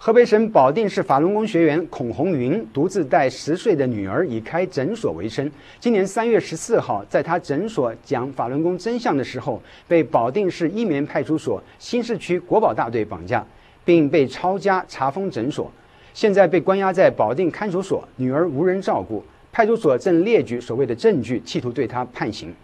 河北省保定市法轮功学员孔红云独自带10岁的女儿以开诊所为生。今年3月14号，在他诊所讲法轮功真相的时候，被保定市一棉派出所新市区国保大队绑架，并被抄家查封诊所。现在被关押在保定看守所，女儿无人照顾，派出所正列举所谓的证据，企图对他判刑。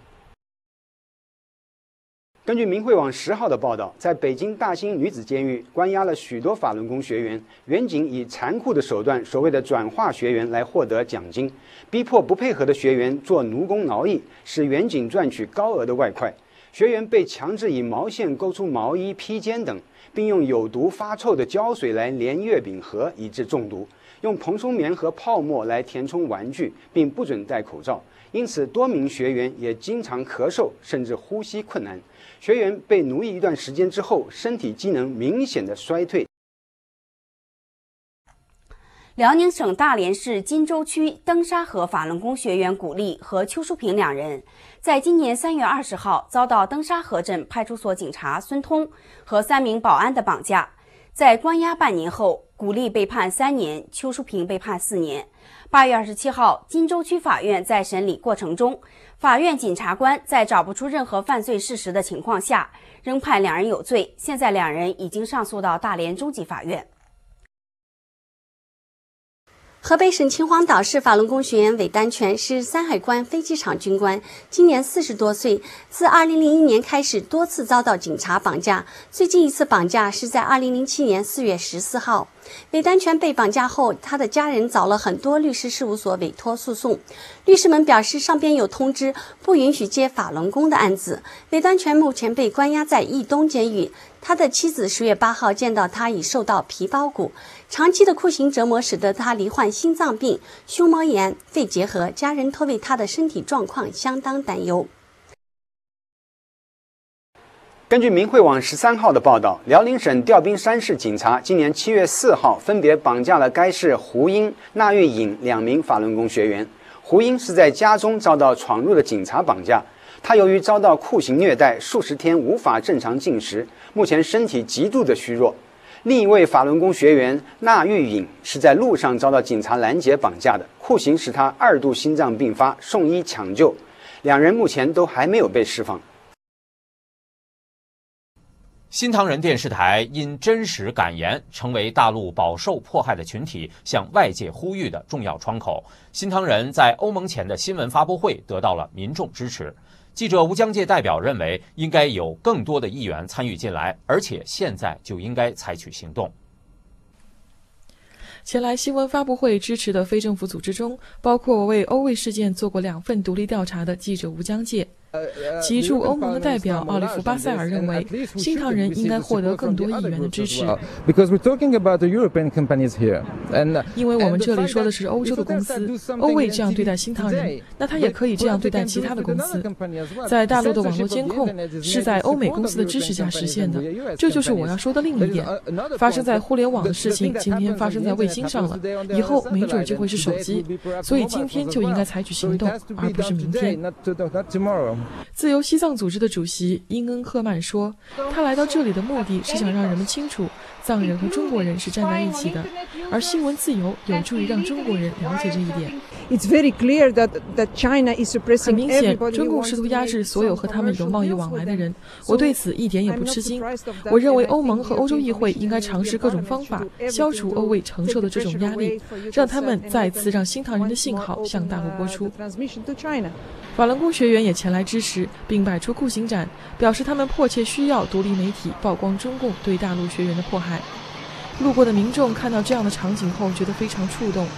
根据明慧网10号的报道，在北京大兴女子监狱关押了许多法轮功学员，员警以残酷的手段，所谓的转化学员来获得奖金，逼迫不配合的学员做奴工劳役，使员警赚取高额的外快。学员被强制以毛线勾出毛衣、披肩等，并用有毒发臭的胶水来连月饼盒，以致中毒；用蓬松棉和泡沫来填充玩具，并不准戴口罩。因此，多名学员也经常咳嗽，甚至呼吸困难。学员被奴役一段时间之后，身体机能明显的衰退。 辽宁省大连市金州区登沙河法轮功学员古丽和邱淑平2人，在今年3月20号遭到登沙河镇派出所警察孙通和3名保安的绑架。在关押半年后，古丽被判3年，邱淑平被判4年。8月27号，金州区法院在审理过程中，法院检察官在找不出任何犯罪事实的情况下，仍判2人有罪。现在2人已经上诉到大连中级法院。河北省秦皇岛市法轮功学员韦丹全是山海关飞机场军官，今年40多岁，自2001年开始多次遭到警察绑架，最近一次绑架是在2007年4月14号。韦丹全被绑架后，他的家人找了很多律师事务所委托诉讼，律师们表示上边有通知，不允许接法轮功的案子。韦丹全目前被关押在义东监狱，他的妻子10月8号见到他已瘦到皮包骨，长期的酷刑折磨使得他罹患心脏病、胸膜炎、肺结核，家人都为他的身体状况相当担忧。 根据明慧网13号的报道，辽宁省调兵山市警察今年7月4号分别绑架了该市胡英、纳玉颖2名法轮功学员。胡英是在家中遭到闯入的警察绑架，他由于遭到酷刑虐待，数十天无法正常进食，目前身体极度的虚弱。另一位法轮功学员纳玉颖是在路上遭到警察拦截绑架的，酷刑使他2度心脏病发，送医抢救，2人目前都还没有被释放。 新唐人电视台因真实敢言，成为大陆饱受迫害的群体向外界呼吁的重要窗口。新唐人在欧盟前的新闻发布会得到了民众支持。记者吴江界代表认为，应该有更多的议员参与进来，而且现在就应该采取行动。 前来新闻发布会支持的非政府组织中，包括为欧卫事件做过2份独立调查的记者吴江界。其驻欧盟的代表奥利弗·巴塞尔认为，新唐人应该获得更多议员的支持，因为我们这里说的是欧洲的公司，欧卫这样对待新唐人，那他也可以这样对待其他的公司。在大陆的网络监控是在欧美公司的支持下实现的，这就是我要说的另一点。发生在互联网的事情，今天发生在卫星上了，以后没准就会是手机，所以今天就应该采取行动，而不是明天。自由西藏组织的主席英恩·赫曼说，他来到这里的目的是想让人们清楚，藏人和中国人是站在一起的，而新闻自由有助于让中国人了解这一点。很明显，中共试图压制所有和他们有贸易往来的人，我对此一点也不吃惊。我认为欧盟和欧洲议会应该尝试各种方法，消除欧卫承受的这种压力，让他们再次让新唐人的信号向大陆播出。法轮功学员也前来支持，并摆出酷刑展，表示他们迫切需要独立媒体曝光中共对大陆学员的迫害。路过的民众看到这样的场景后，觉得非常触动。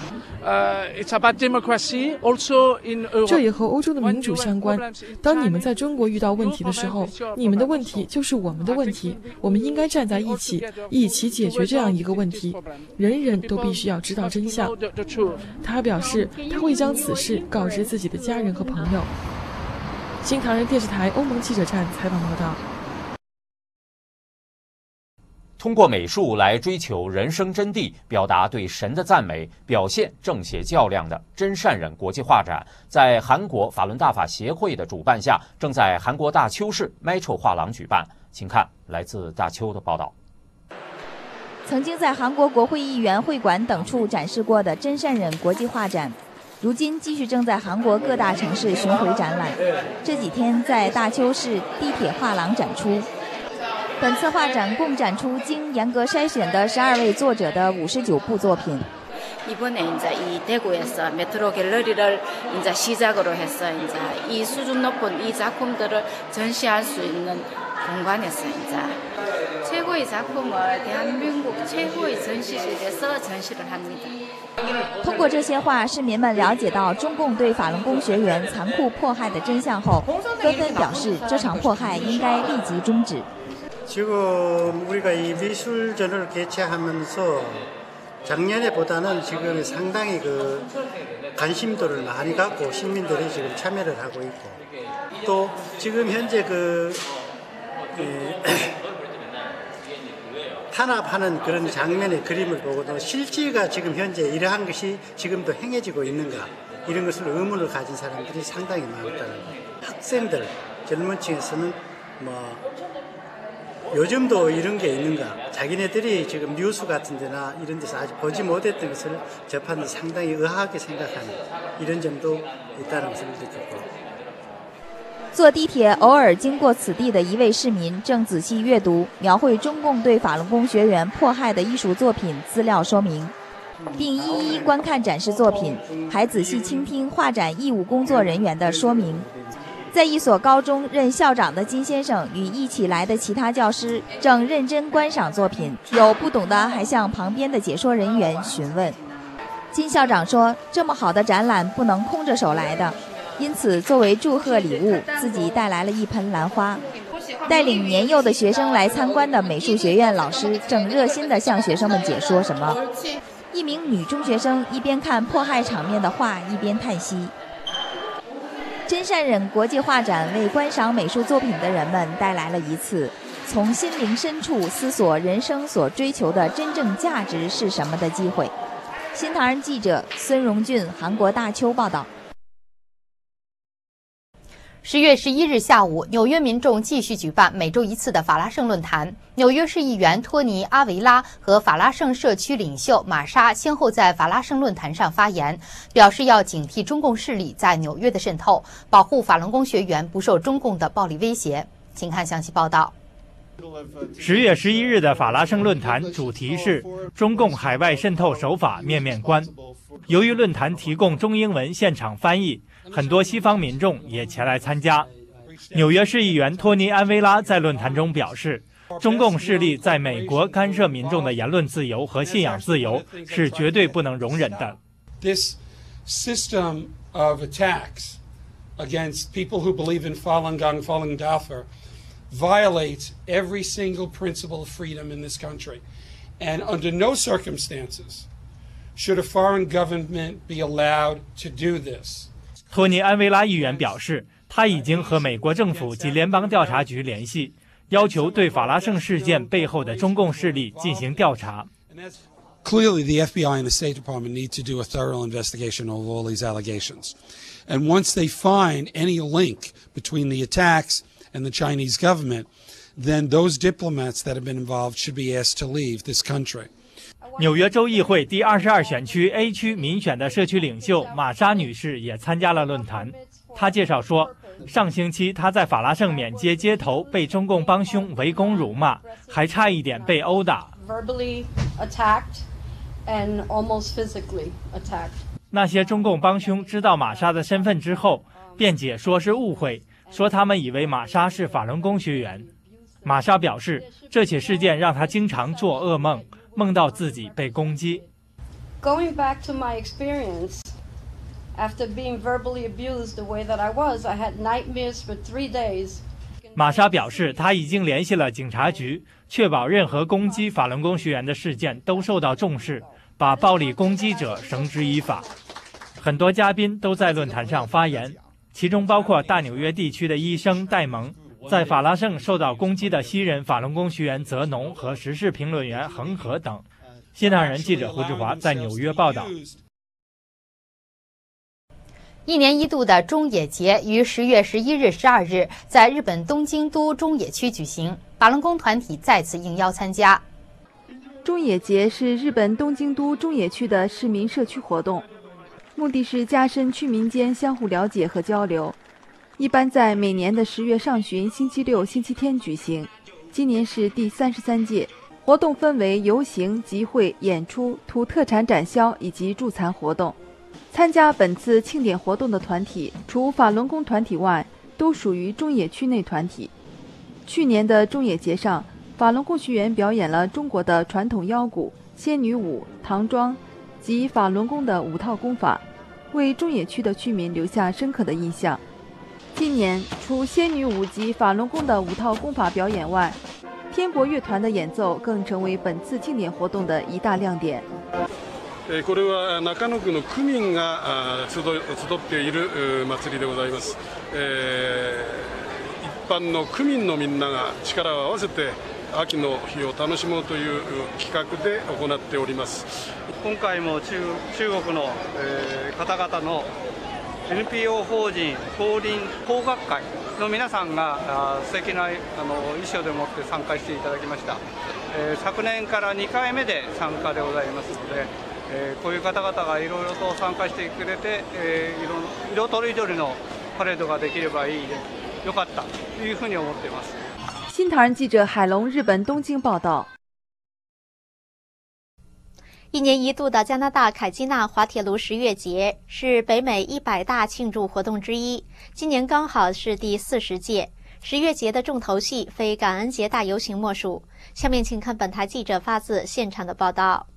这也和欧洲的民主相关。当你们在中国遇到问题的时候，你们的问题就是我们的问题，我们应该站在一起，一起解决这样一个问题。人人都必须要知道真相。他表示，他会将此事告知自己的家人和朋友。新唐人电视台欧盟记者站采访报道。 通过美术来追求人生真谛，表达对神的赞美，表现正邪较量的真善忍国际画展，在韩国法轮大法协会的主办下，正在韩国大邱市 Metro 画廊举办。请看来自大邱的报道。 曾经在韩国国会议员会馆等处展示过的真善忍国际画展，如今继续正在韩国各大城市巡回展览。这几天在大邱市地铁画廊展出。本次画展共展出经严格筛选的12位作者的59部作品。 이번에 이제 이 대구에서 메트로 갤러리를 이제 시작으로 해서 이제 이 수준 높은 이 작품들을 전시할 수 있는 공간에서 이제 최고의 작품을 대한민국 최고의 전시실에서 전시를 합니다. 通过这些画，市民们了解到中共对法轮功学员残酷迫害的真相后，纷纷表示这场迫害应该立即终止。 지금 우리가 이 미술전을 개최하면서 작년에보다는 지금 상당히 그 관심도를 많이 갖고 시민들이 지금 참여를 하고 있고 또 지금 현재 그 탄압하는 그런 장면의 그림을 보고도 실제가 지금 현재 이러한 것이 지금도 행해지고 있는가 이런 것을 의문을 가진 사람들이 상당히 많다는 거예요. 학생들, 젊은 층에서는 뭐 요즘도 이런 게 있는가? 자기네들이 지금 뉴스 같은 데나 이런 데서 아직 보지 못했던 것을 접하는 상당히 의아하게 생각하는 이런 점도 있다는 것을 느꼈고. 坐地铁偶尔经过此地的一位市民正仔细阅读描绘中共对法轮功学员迫害的艺术作品资料说明，并一一观看展示作品，还仔细倾听画展义务工作人员的说明。 在一所高中任校长的金先生与一起来的其他教师正认真观赏作品，有不懂的还向旁边的解说人员询问。金校长说：“这么好的展览不能空着手来的，因此作为祝贺礼物，自己带来了一盆兰花。”带领年幼的学生来参观的美术学院老师正热心地向学生们解说什么。一名女中学生一边看迫害场面的画，一边叹息。 真善忍国际画展为观赏美术作品的人们带来了一次从心灵深处思索人生所追求的真正价值是什么的机会。新唐人记者孙荣俊，韩国大邱报道。 10月11日下午，纽约民众继续举办每周一次的法拉盛论坛。纽约市议员托尼·阿维拉和法拉盛社区领袖玛莎先后在法拉盛论坛上发言，表示要警惕中共势力在纽约的渗透，保护法轮功学员不受中共的暴力威胁。请看详细报道。 10月11日的法拉盛论坛主题是“中共海外渗透手法面面观”。由于论坛提供中英文现场翻译，很多西方民众也前来参加。纽约市议员托尼·安维拉在论坛中表示，中共势力在美国干涉民众的言论自由和信仰自由是绝对不能容忍的。 This system of attacks against people who believe in Falun Gong, Falun Dafa violates every single principle of freedom in this country. And under no circumstances should a foreign government be allowed to do this. 托尼·安维拉议员表示，他已经和美国政府及联邦调查局联系，要求对法拉盛事件背后的中共势力进行调查。 Clearly, the FBI and the State Department need to do a thorough investigation of all these allegations. And once they find any link between the attacks and the Chinese government, then those diplomats that have been involved should be asked to leave this country. 纽约州议会第22选区 A 区民选的社区领袖玛莎女士也参加了论坛。她介绍说，上星期她在法拉盛缅街街头被中共帮凶围攻辱骂，还差一点被殴打。那些中共帮凶知道玛莎的身份之后，辩解说是误会，说他们以为玛莎是法轮功学员。玛莎表示，这起事件让她经常做噩梦。梦到自己被攻击。 Going back to my experience, after being verbally abused the way that I was, I had nightmares for 3 days. 玛莎表示，她已经联系了警察局，确保任何攻击法轮功学员的事件都受到重视，把暴力攻击者绳之以法。很多嘉宾都在论坛上发言，其中包括大纽约地区的医生戴蒙。在法拉盛受到攻击的西人法轮功学员泽农和时事评论员恒河等。新唐人记者胡志华在纽约报道。 一年一度的中野节于10月11日、12日在日本东京都中野区举行，法轮功团体再次应邀参加。 中野节是日本东京都中野区的市民社区活动，目的是加深区民间相互了解和交流。一般在每年的10月上旬星期六、星期天举行，今年是第33届。活动分为游行、集会、演出、土特产展销以及助残活动。参加本次庆典活动的团体，除法轮功团体外，都属于中野区内团体。去年的中野节上，法轮功学员表演了中国的传统腰鼓、仙女舞、唐装及法轮功的5套功法，为中野区的居民留下深刻的印象。今年除仙女舞及法轮功的5套功法表演外，天国乐团的演奏更成为本次庆典活动的一大亮点。 これは中野区の区民が集っている祭りでございます。一般の区民のみんなが力を合わせて秋の日を楽しもうという企画で行っております。 今回も中国の方々の NPO 法人光臨工学会の皆さんが素敵な衣装でもって参加していただきました。昨年から2回目で参加でございますので、こういう方々がいろいろと参加してくれて、色とりどりのパレードができればよかったというふうに思っています。 新唐人记者海龙日本东京报道。 1年1度的加拿大凯基纳滑铁卢10月节是北美100大庆祝活动之一，今年刚好是第40届。10月节的重头戏非感恩节大游行莫属。下面请看本台记者发自现场的报道。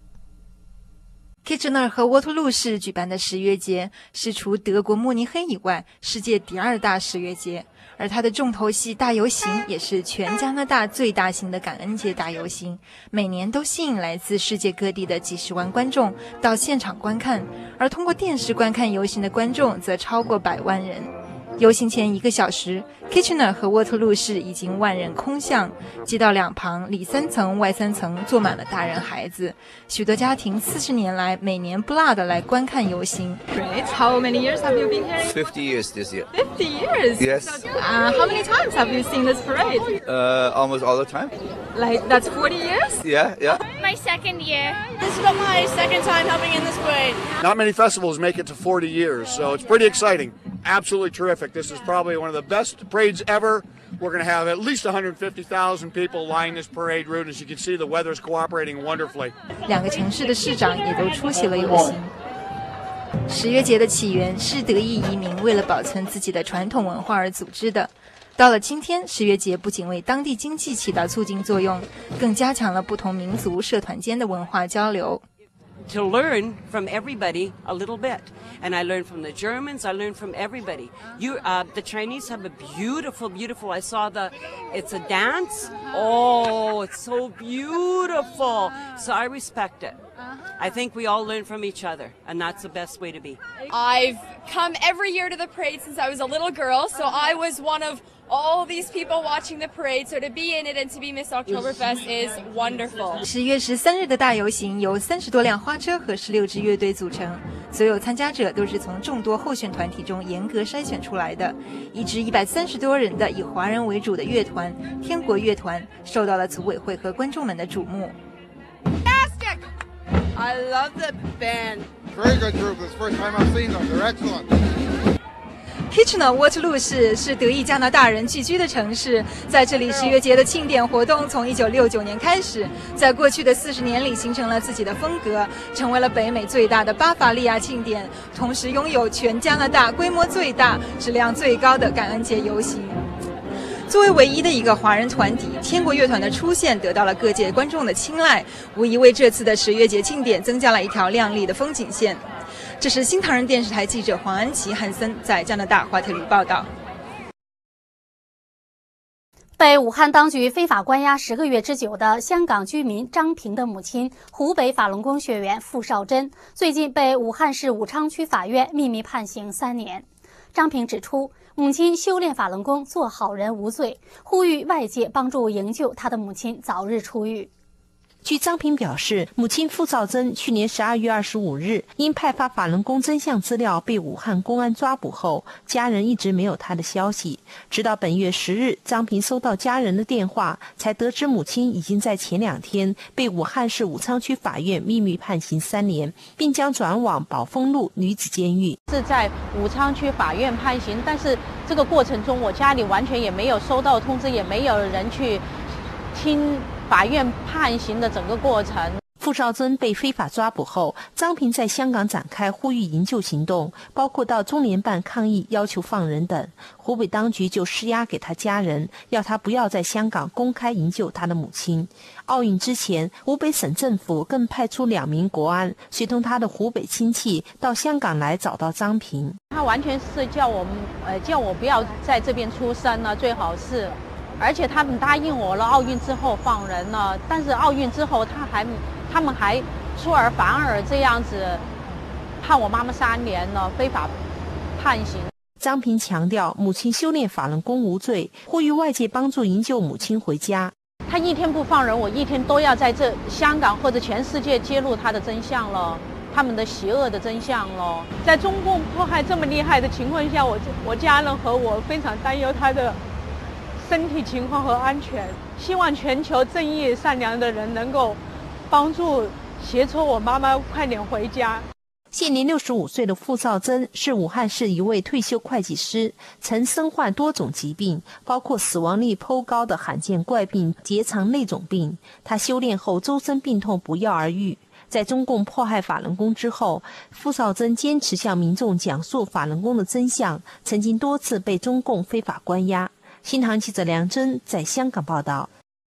Kitchener 和沃特路市举办的10月节是除德国慕尼黑以外世界第2大10月节，而它的重头戏大游行也是全加拿大最大型的感恩节大游行，每年都吸引来自世界各地的几十万观众到现场观看，而通过电视观看游行的观众则超过100万人。游行前1个小时 ，Kitchener 和沃特路市已经万人空巷，街道两旁里3层外3层坐满了大人孩子，许多家庭40年来每年不落的来观看游行。 Great. How many years have you been here? 50 years this year. 50 years? Yes. How many times have you seen this parade? Almost all the time. Like, that's 40 years? Yeah. My second year. This is my second time helping in this parade. Not many festivals make it to 40 years, so it's pretty exciting. Absolutely terrific. This is probably one of the best parades ever. We're going to have at least 150,000 people line this parade route. As you can see, the weather's cooperating wonderfully. 2个城市的市长也都出席了游行。10月节的起源是德裔移民为了保存自己的传统文化而组织的。到了今天，10月节不仅为当地经济起到促进作用，更加强了不同民族社团间的文化交流。 To learn from everybody a little bit. And I learned from the Germans, I learned from everybody. The Chinese have a beautiful, I saw it's a dance. Oh, it's so beautiful. So I respect it. I think we all learn from each other, and that's the best way to be. I've come every year to the parade since I was a little girl, so I was one of all these people watching the parade, so to be in it and to be Miss Oktoberfest is wonderful. 10月13日的大游行由30多辆花车和16支乐队组成，所有参加者都是从众多候选团体中严格筛选出来的。一支130多人的以华人为主的乐团天国乐团受到了组委会和观众们的瞩目。 I love the band. Very good group. It's the first time I've seen them. They're excellent. Kitchener 沃特路市是德裔加拿大人聚居的城市，在这里10月节的庆典活动从1969年开始，在过去的40年里形成了自己的风格，成为了北美最大的巴伐利亚庆典，同时拥有全加拿大规模最大、质量最高的感恩节游行。作为唯一的一个华人团体，天国乐团的出现得到了各界观众的青睐，无疑为这次的10月节庆典增加了一条亮丽的风景线。这是新唐人电视台记者黄安琪、汉森在加拿大滑铁卢报道。 被武汉当局非法关押10个月之久的香港居民张平的母亲，湖北法轮功学员傅少珍，最近被武汉市武昌区法院秘密判刑3年。张平指出，母亲修炼法轮功，做好人无罪，呼吁外界帮助营救他的母亲早日出狱。 据张平表示，母亲傅兆珍去年12月25日因派发法轮功真相资料被武汉公安抓捕后，家人一直没有她的消息。直到本月10日，张平收到家人的电话，才得知母亲已经在前2天被武汉市武昌区法院秘密判刑3年，并将转往宝丰路女子监狱。 是在武昌区法院判刑，但是这个过程中，我家里完全也没有收到通知，也没有人去听法院判刑的整个过程。 傅兆珍被非法抓捕后，张平在香港展开呼吁营救行动，包括到中联办抗议要求放人等。湖北当局就施压给他家人，要他不要在香港公开营救他的母亲。奥运之前，湖北省政府更派出2名国安，随同他的湖北亲戚到香港来找到张平。 他完全是叫我不要在这边出声了，最好是。而且他们答应我了，奥运之后放人了，但是奥运之后他们还出尔反尔这样子判我妈妈3年了，非法判刑。 张平强调，母亲修炼法轮功无罪，呼吁外界帮助营救母亲回家。 他一天不放人，我一天都要在这香港或者全世界揭露他的真相了，他们的邪恶的真相了。在中共迫害这么厉害的情况下，我家人和我非常担忧他的身体情况和安全，希望全球正义善良的人能够帮助协助我妈妈快点回家。 现年65岁的傅兆珍是武汉市一位退休会计师，曾身患多种疾病，包括死亡率颇高的罕见怪病结肠内肿病。他修炼后周身病痛不药而愈。在中共迫害法轮功之后，傅兆珍坚持向民众讲述法轮功的真相，曾经多次被中共非法关押。新唐记者梁真在香港报道。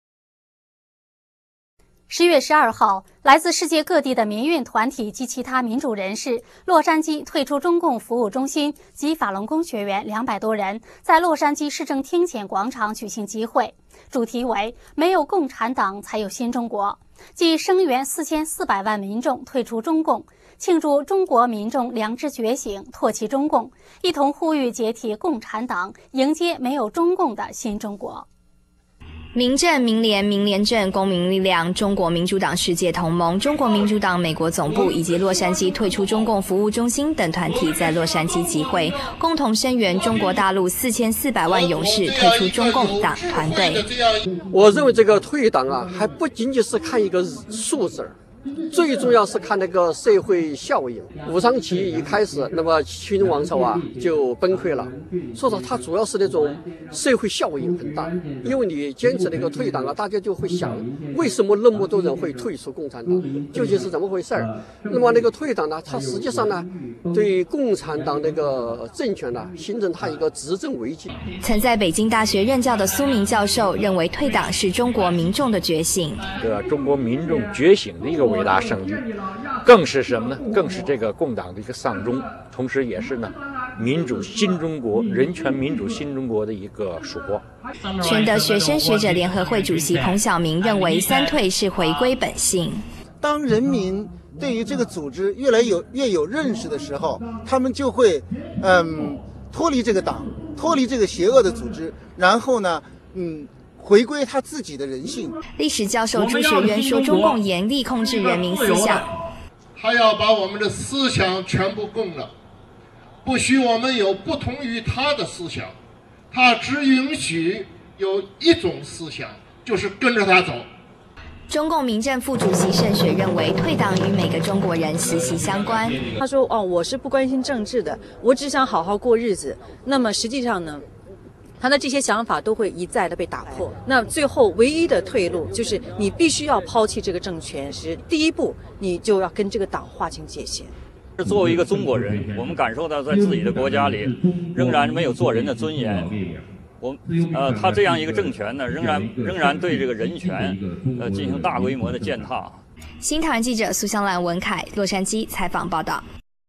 10月12号，来自世界各地的民运团体及其他民主人士，洛杉矶退出中共服务中心及法轮功学员200多人，在洛杉矶市政厅前广场举行集会，主题为“没有共产党才有新中国”，即声援4400万民众退出中共，庆祝中国民众良知觉醒，唾弃中共，一同呼吁解体共产党，迎接没有中共的新中国。 民政、民联、民联政、公民力量、中国民主党世界同盟、中国民主党美国总部以及洛杉矶退出中共服务中心等团体在洛杉矶集会，共同声援中国大陆4400万勇士退出中共党团队。 我认为这个退党啊，还不仅仅是看一个数字，最重要是看那个社会效应。武昌起义一开始，那么清王朝啊就崩溃了。所以说它主要是那种社会效应很大，因为你坚持那个退党啊，大家就会想，为什么那么多人会退出共产党，究竟是怎么回事儿？那么那个退党呢，它实际上呢，对共产党那个政权呢，形成它一个执政危机。 曾在北京大学任教的苏明教授认为，退党是中国民众的觉醒， 中国民众觉醒的一个伟大胜利，更是什么呢？更是这个共党的一个丧钟，同时也是呢民主新中国、人权民主新中国的一个曙光。 全德学生学者联合会主席彭晓明认为，3退是回归本性。 当人民对于这个组织越有认识的时候，他们就会脱离这个党，脱离这个邪恶的组织，然后呢回归他自己的人性。 历史教授朱学渊说，中共严厉控制人民思想， 他要把我们的思想全部供了，不许我们有不同于他的思想，他只允许有一种思想，就是跟着他走。 中共民政副主席盛雪认为，退党与每个中国人息息相关。 他说：“我是不关心政治的，我只想好好过日子。”那么实际上呢？他的这些想法都会一再的被打破。那最后唯一的退路就是你必须要抛弃这个政权，是第一步，你就要跟这个党划清界限。 作为一个中国人，我们感受到在自己的国家里仍然没有做人的尊严。他这样一个政权呢，仍然对这个人权进行大规模的践踏。 新唐人记者苏香兰、文凯，洛杉矶采访报道。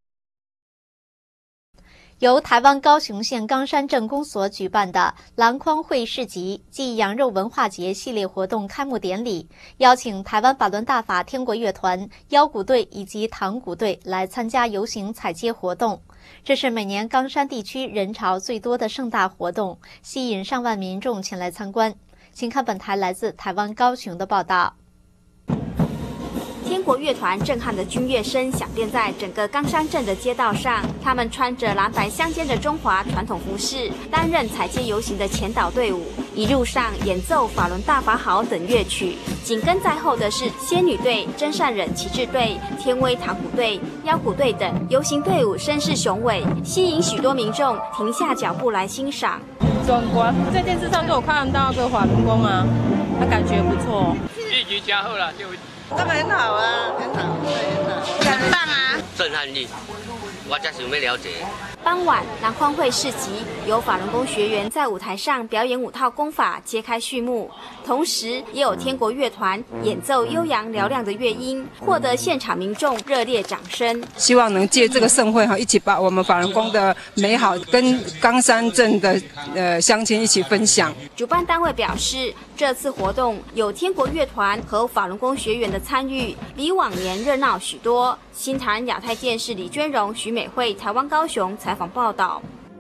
由台湾高雄县冈山镇公所举办的篮筐会市集暨羊肉文化节系列活动开幕典礼，邀请台湾法轮大法天国乐团、腰鼓队以及唐鼓队来参加游行踩街活动。这是每年冈山地区人潮最多的盛大活动，吸引上万民众前来参观。请看本台来自台湾高雄的报道。 天国乐团震撼的军乐声响遍在整个冈山镇的街道上，他们穿着蓝白相间的中华传统服饰，担任踩街游行的前导队伍，一路上演奏法轮大法好等乐曲。紧跟在后的是仙女队、真善忍旗帜队、天威塔鼓队、腰鼓队等游行队伍声势雄伟，吸引许多民众停下脚步来欣赏。 壮观，在电视上都有看到这个法轮功啊，他感觉不错。 一举加厚了，就他们很好啊，很好，很棒啊， 震撼力，我真想要了解。 傍晚，南欢会市集由法轮功学员在舞台上表演5套功法，揭开序幕。同时，也有天国乐团演奏悠扬嘹亮的乐音，获得现场民众热烈掌声。 希望能借这个盛会一起把我们法轮功的美好跟冈山镇的乡亲一起分享。 主办单位表示，这次活动有天国乐团和法轮功学员的参与，比往年热闹许多。新台湾亚太电视李娟荣、徐美惠，台湾高雄采访报道。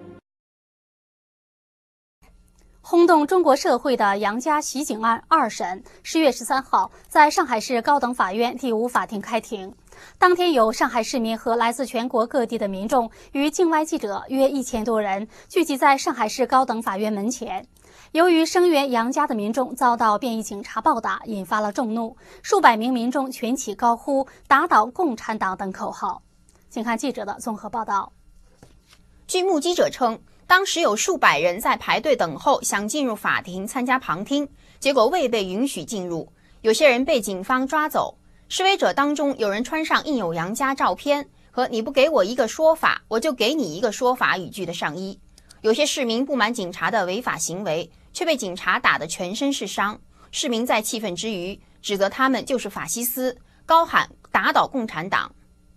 轰动中国社会的杨家袭警案2审10月13号在上海市高等法院第5法庭开庭。当天有上海市民和来自全国各地的民众与境外记者约1000多人聚集在上海市高等法院门前。由于声援杨家的民众遭到便衣警察暴打，引发了众怒，数百名民众群起高呼“打倒共产党”等口号。请看记者的综合报道。 据目击者称，当时有数百人在排队等候，想进入法庭参加旁听，结果未被允许进入，有些人被警方抓走。示威者当中有人穿上印有杨家照片和“你不给我一个说法，我就给你一个说法”语句的上衣。有些市民不满警察的违法行为，却被警察打得全身是伤。市民在气愤之余，指责他们就是法西斯，高喊“打倒共产党”。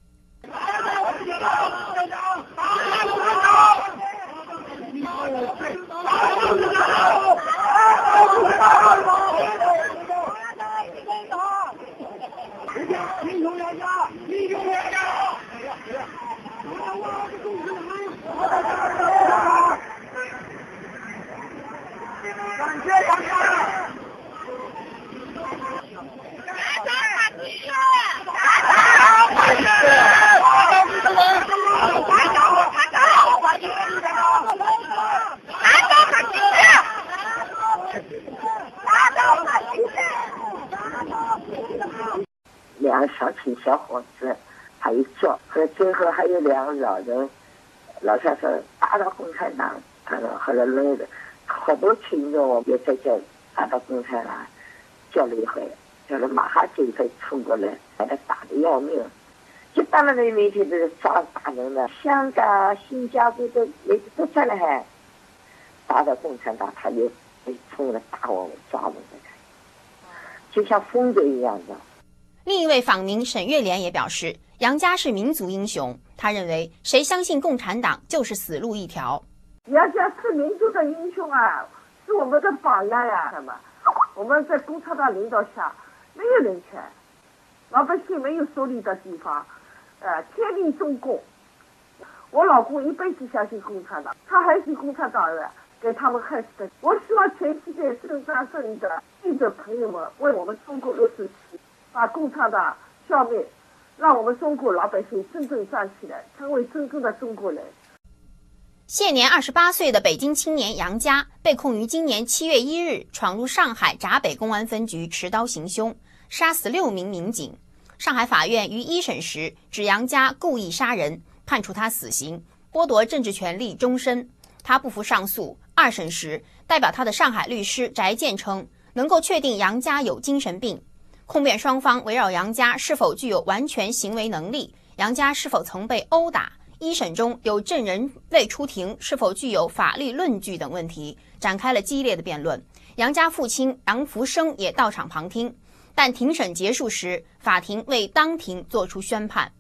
两个小青小伙子还有叫，后来最后还有2个老人，老先生打倒共产党，后来累的好多群众也在叫打倒共产党，叫了一回，叫了马上警察冲过来，把他打得要命。就当然那媒体都是抓打人的，香港、新加坡都媒体都在了，还打倒共产党，他就冲来打我们抓我们，就像疯子一样的。 另一位访民沈月莲也表示，杨家是民族英雄，他认为谁相信共产党就是死路一条。 杨家是民族的英雄啊，是我们的榜样呀！我们在共产党领导下没有人权，老百姓没有受力的地方，天命中共。我老公一辈子相信共产党，他还是共产党人，给他们害死的。我希望全世界正大胜利的记者朋友们为我们中国20期把共产党消灭，让我们中国老百姓真正站起来，成为真正的中国人。 现年28岁的北京青年杨家被控于今年7月1日闯入上海闸北公安分局持刀行凶，杀死6名民警。上海法院于1审时指杨家故意杀人，判处他死刑，剥夺政治权利终身。他不服上诉。2审时，代表他的上海律师翟健称，能够确定杨家有精神病。控辩双方围绕杨家是否具有完全行为能力，杨家是否曾被殴打，1审中有证人未出庭是否具有法律论据等问题，展开了激烈的辩论。杨家父亲杨福生也到场旁听，但庭审结束时，法庭未当庭作出宣判。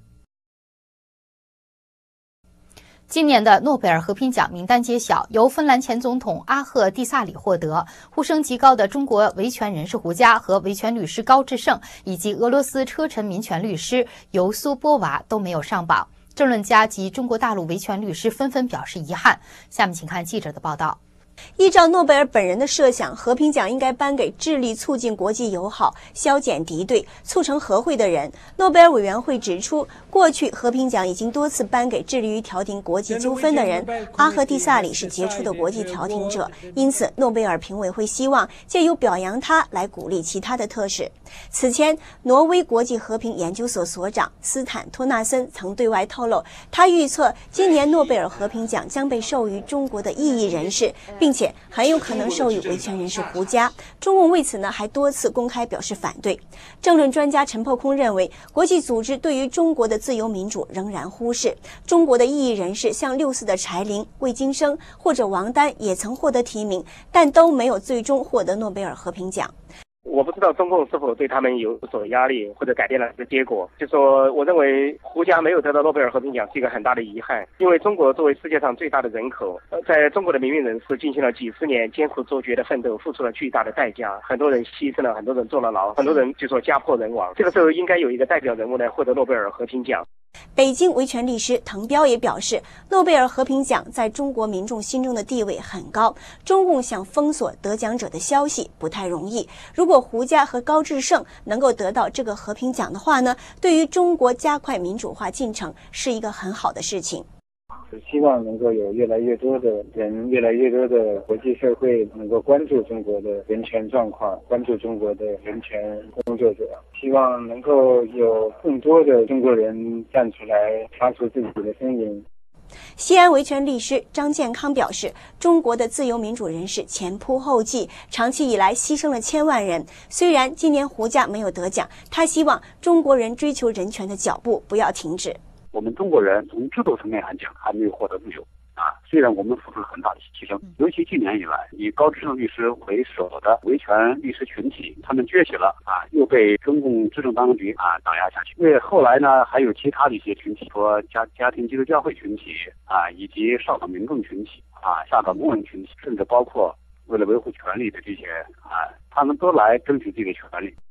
今年的诺贝尔和平奖名单揭晓，由芬兰前总统阿赫蒂萨里获得。呼声极高的中国维权人士胡佳和维权律师高志胜，以及俄罗斯车臣民权律师尤苏波娃都没有上榜。政论家及中国大陆维权律师纷纷表示遗憾。下面请看记者的报道。 依照诺贝尔本人的设想，和平奖应该颁给致力促进国际友好、消减敌对、促成和会的人。诺贝尔委员会指出，过去和平奖已经多次颁给致力于调停国际纠纷的人，阿赫蒂萨里是杰出的国际调停者，因此诺贝尔评委会希望借由表扬他来鼓励其他的特使。此前，挪威国际和平研究所所长斯坦托纳森曾对外透露，他预测今年诺贝尔和平奖将被授予中国的异议人士，并且很有可能授予维权人士胡佳。中共为此还多次公开表示反对。政论专家陈破空认为，国际组织对于中国的自由民主仍然忽视。中国的异议人士像6·4的柴玲、魏京生或者王丹也曾获得提名，但都没有最终获得诺贝尔和平奖。 我不知道中共是否对他们有所压力，或者改变了这个结果。就说我认为胡佳没有得到诺贝尔和平奖是一个很大的遗憾，因为中国作为世界上最大的人口，在中国的民运人士进行了几十年艰苦卓绝的奋斗，付出了巨大的代价，很多人牺牲了，很多人坐了牢，很多人就说家破人亡。这个时候应该有一个代表人物来获得诺贝尔和平奖。 北京维权律师滕彪也表示，诺贝尔和平奖在中国民众心中的地位很高，中共想封锁得奖者的消息不太容易。如果胡佳和高志胜能够得到这个和平奖的话呢，对于中国加快民主化进程是一个很好的事情。 希望能够有越来越多的人，越来越多的国际社会能够关注中国的人权状况，关注中国的人权工作者。希望能够有更多的中国人站出来，发出自己的声音。 西安维权律师张建康表示，中国的自由民主人士前仆后继，长期以来牺牲了千万人。虽然今年胡佳没有得奖，他希望中国人追求人权的脚步不要停止。 我们中国人从制度层面来讲还没有获得自由虽然我们付出了很大的牺牲，尤其近年以来，以高志胜律师为首的维权律师群体，他们崛起了又被中共执政当局打压下去。因为后来呢，还有其他的一些群体，说家庭基督教会群体以及上访民众群体下岗工人群体，甚至包括为了维护权利的这些他们都来争取自己的权利。